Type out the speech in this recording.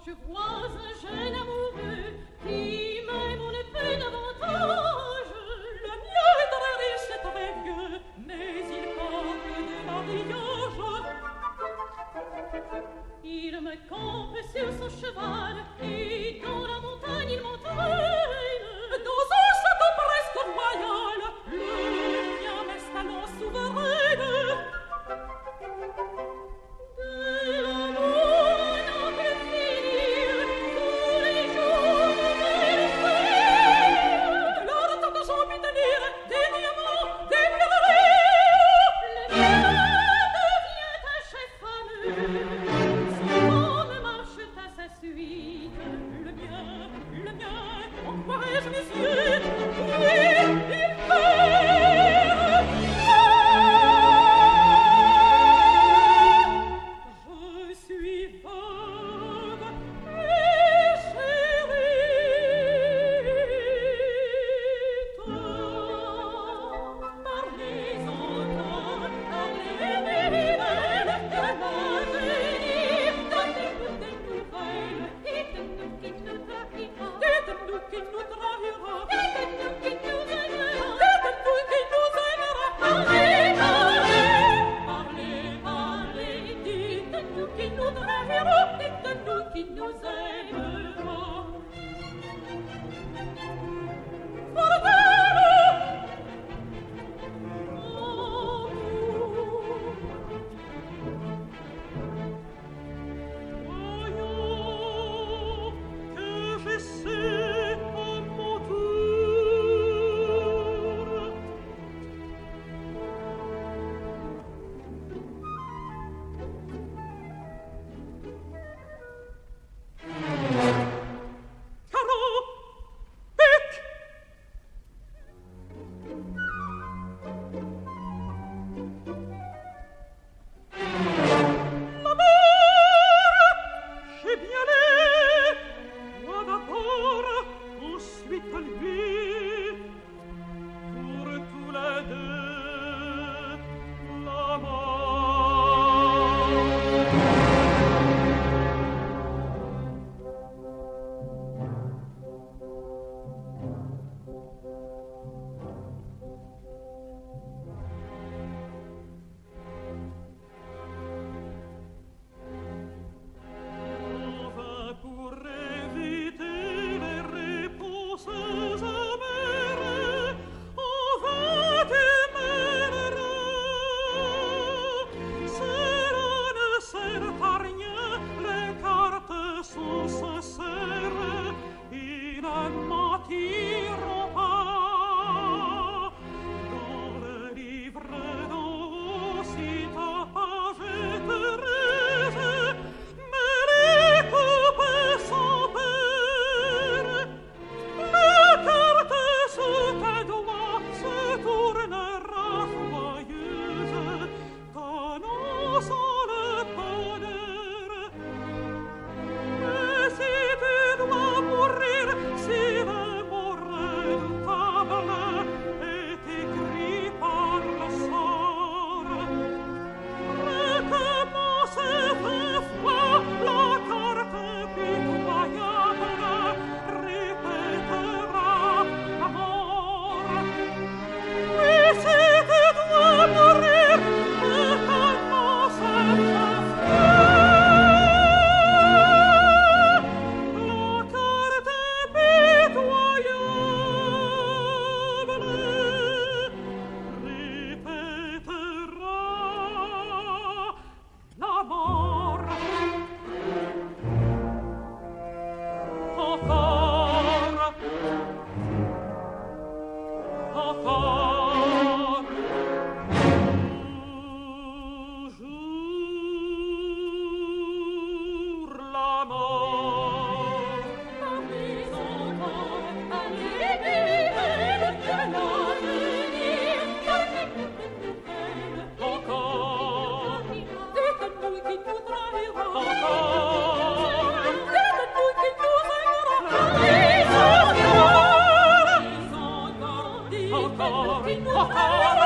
je vois un jeune amoureux qui m'aime en effet davantage. Le mien est très riche et très vieux, mais il porte de mariage. Il me campe sur son cheval et dans la montagne il m'entraîne. Dans un château presque royal, le mien m'installant souveraine. De l'amour n'a pu finir, tous les jours nouvelles fêtes. Lors que j'en puis tenir des diamants, des pierreries, le mien devient un chef fameux. Son homme marche à sa suite. Le mien, en croirais-je mes yeux? Oui, il perd. Je suis veuve et chérie. Parlez encore, parlez mes belles de l'avenir. Donnez-nous des nouvelles, dites-nous qui nous trahira. Dites-nous qui nous trahira. Dites-nous qui nous aimera. Dites-nous qui nous aimera. Parlez, parlez, parlez, parlez. Dites-nous qui nous trahira. Dites-nous qui nous aimera. Voyons que j'essaie à mon tour. Carreau, pique. J'ai bien les moi d'abord, ensuite lui, pour tous les deux, la mort. On va pour éviter les réponses amères, on va démêler. Cela ne sert à rien, les cartes sont sincères, ils ne mentiront pas. Dans le livre d'en haut, si ta page est heureuse, mais les coupes sont pères. La carte sous tes doigts se tournera joyeuse, t'annonçant le bonheur. Mais si tu dois mourir, si le mot redoutable est écrit par le sort, recommence 20 fois la carte pitoyable, répétera la mort. Oui, si tu dois mourir, recommence 20 fois la carte pitoyable, répétera la mort. Encore, encore, toujours la mort. Parlez encore, parlez mes belles de l'avenir. Donnez-nous des nouvelles. Encore, dites-nous qui nous trahira. Encore, dites-nous qui nous aimera. Parlez encore, dites-nous qui nous aimera.